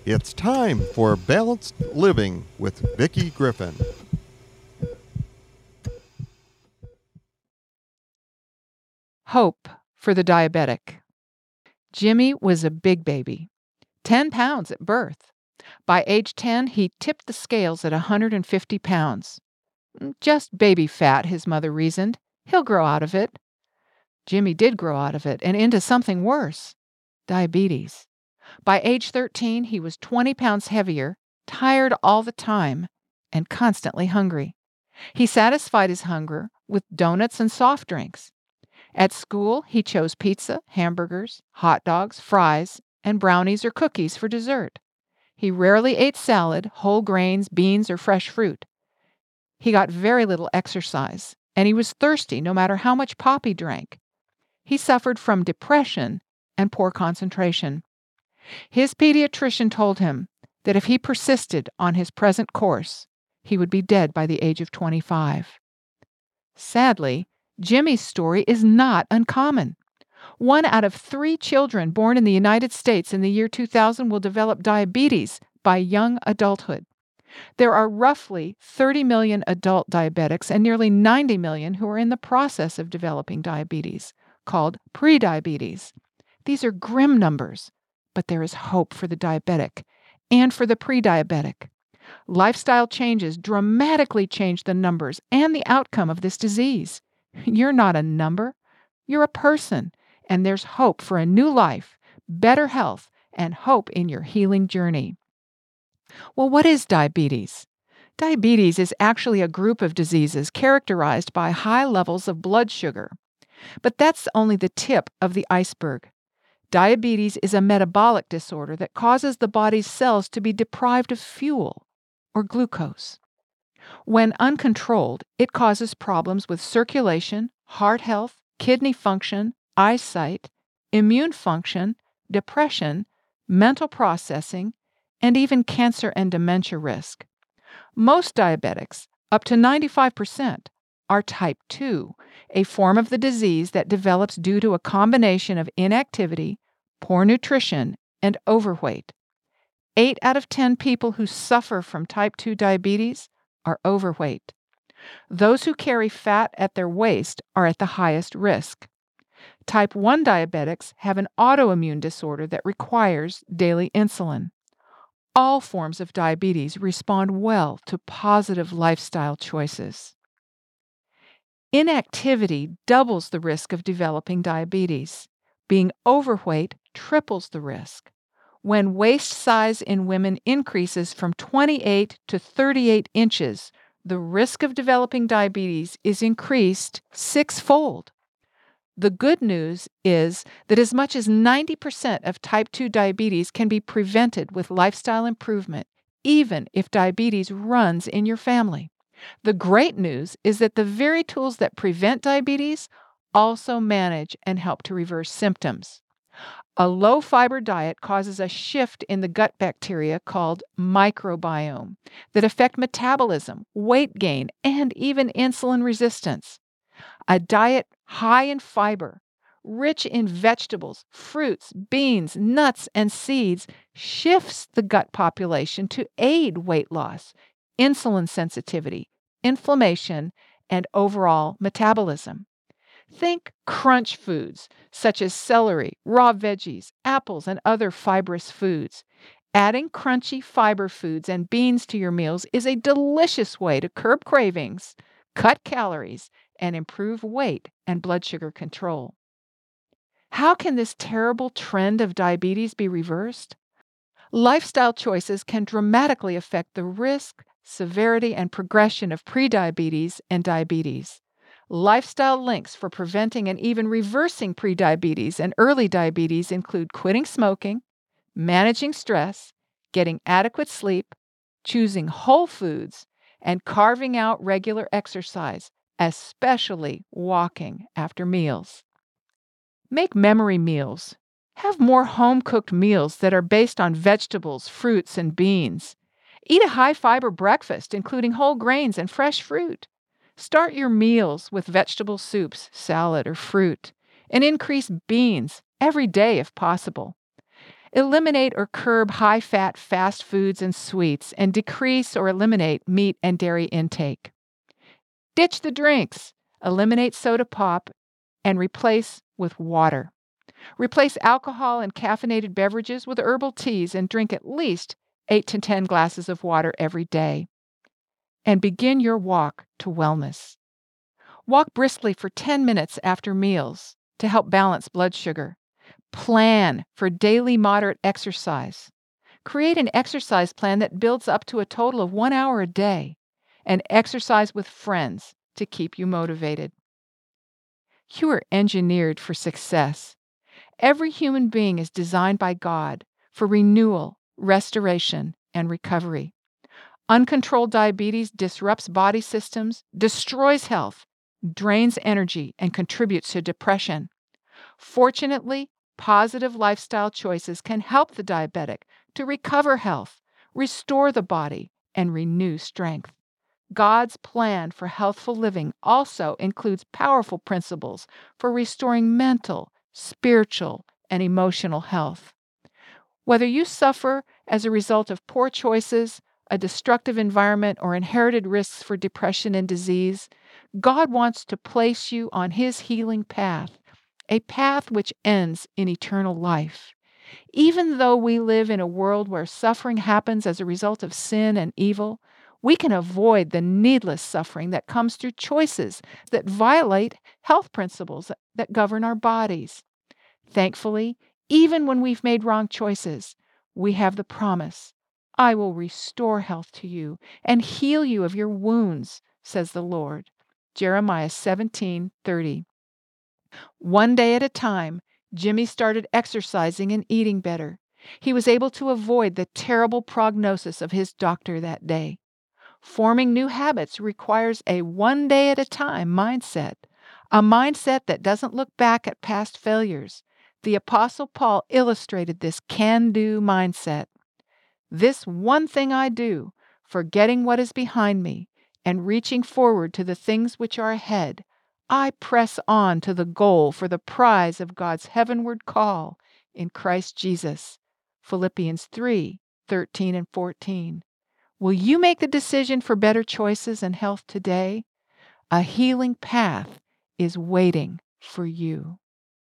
It's time for Balanced Living with Vicki Griffin. Hope for the diabetic. Jimmy was a big baby, 10 pounds at birth. By age 10, he tipped the scales at 150 pounds. Just baby fat, his mother reasoned. He'll grow out of it. Jimmy did grow out of it and into something worse, diabetes. By age 13, he was 20 pounds heavier, tired all the time, and constantly hungry. He satisfied his hunger with donuts and soft drinks. At school, he chose pizza, hamburgers, hot dogs, fries, and brownies or cookies for dessert. He rarely ate salad, whole grains, beans, or fresh fruit. He got very little exercise, and he was thirsty no matter how much pop he drank. He suffered from depression and poor concentration. His pediatrician told him that if he persisted on his present course, he would be dead by the age of 25. Sadly, Jimmy's story is not uncommon. 1 out of 3 children born in the United States in the year 2000 will develop diabetes by young adulthood. There are roughly 30 million adult diabetics and nearly 90 million who are in the process of developing diabetes, called prediabetes. These are grim numbers, but there is hope for the diabetic and for the prediabetic. Lifestyle changes dramatically change the numbers and the outcome of this disease. You're not a number. You're a person, and there's hope for a new life, better health, and hope in your healing journey. Well, what is diabetes? Diabetes is actually a group of diseases characterized by high levels of blood sugar. But that's only the tip of the iceberg. Diabetes is a metabolic disorder that causes the body's cells to be deprived of fuel, or glucose. When uncontrolled, it causes problems with circulation, heart health, kidney function, eyesight, immune function, depression, mental processing, and even cancer and dementia risk. Most diabetics, up to 95%, are type 2, a form of the disease that develops due to a combination of inactivity, poor nutrition, and overweight. 8 out of 10 people who suffer from type 2 diabetes are overweight. Those who carry fat at their waist are at the highest risk. Type 1 diabetics have an autoimmune disorder that requires daily insulin. All forms of diabetes respond well to positive lifestyle choices. Inactivity doubles the risk of developing diabetes. Being overweight triples the risk. When waist size in women increases from 28 to 38 inches, the risk of developing diabetes is increased 6-fold. The good news is that as much as 90% of type 2 diabetes can be prevented with lifestyle improvement, even if diabetes runs in your family. The great news is that the very tools that prevent diabetes also manage and help to reverse symptoms. A low-fiber diet causes a shift in the gut bacteria called microbiome that affect metabolism, weight gain, and even insulin resistance. A diet high in fiber, rich in vegetables, fruits, beans, nuts, and seeds shifts the gut population to aid weight loss, insulin sensitivity, inflammation, and overall metabolism. Think crunch foods such as celery, raw veggies, apples, and other fibrous foods. Adding crunchy fiber foods and beans to your meals is a delicious way to curb cravings, cut calories, and improve weight and blood sugar control. How can this terrible trend of diabetes be reversed? Lifestyle choices can dramatically affect the risk, severity, and progression of prediabetes and diabetes. Lifestyle links for preventing and even reversing prediabetes and early diabetes include quitting smoking, managing stress, getting adequate sleep, choosing whole foods, and carving out regular exercise, especially walking after meals. Make memory meals. Have more home-cooked meals that are based on vegetables, fruits, and beans. Eat a high-fiber breakfast, including whole grains and fresh fruit. Start your meals with vegetable soups, salad, or fruit, and increase beans every day if possible. Eliminate or curb high-fat fast foods and sweets, and decrease or eliminate meat and dairy intake. Ditch the drinks. Eliminate soda pop and replace with water. Replace alcohol and caffeinated beverages with herbal teas and drink at least 8 to 10 glasses of water every day. And begin your walk to wellness. Walk briskly for 10 minutes after meals to help balance blood sugar. Plan for daily moderate exercise. Create an exercise plan that builds up to a total of 1 hour a day, and exercise with friends to keep you motivated. You are engineered for success. Every human being is designed by God for renewal, restoration, and recovery. Uncontrolled diabetes disrupts body systems, destroys health, drains energy, and contributes to depression. Fortunately, positive lifestyle choices can help the diabetic to recover health, restore the body, and renew strength. God's plan for healthful living also includes powerful principles for restoring mental, spiritual, and emotional health. Whether you suffer as a result of poor choices, a destructive environment, or inherited risks for depression and disease, God wants to place you on His healing path, a path which ends in eternal life. Even though we live in a world where suffering happens as a result of sin and evil, we can avoid the needless suffering that comes through choices that violate health principles that govern our bodies. Thankfully, even when we've made wrong choices, we have the promise, I will restore health to you and heal you of your wounds, says the Lord. Jeremiah 17:30. One day at a time, Jimmy started exercising and eating better. He was able to avoid the terrible prognosis of his doctor that day. Forming new habits requires a one-day-at-a-time mindset, a mindset that doesn't look back at past failures. The Apostle Paul illustrated this can-do mindset. This one thing I do, forgetting what is behind me and reaching forward to the things which are ahead, I press on to the goal for the prize of God's heavenward call in Christ Jesus. Philippians 3:13 and 14. Will you make the decision for better choices and health today? A healing path is waiting for you.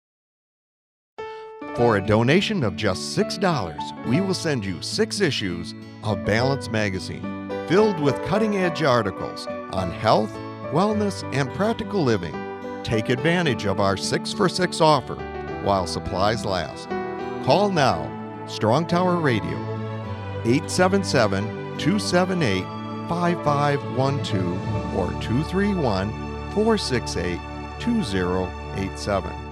For a donation of just $6, we will send you 6 issues of Balance Magazine, filled with cutting-edge articles on health, wellness, and practical living. Take advantage of our 6 for 6 offer while supplies last. Call now, Strong Tower Radio, 877-278-5512 or 231-468-2087.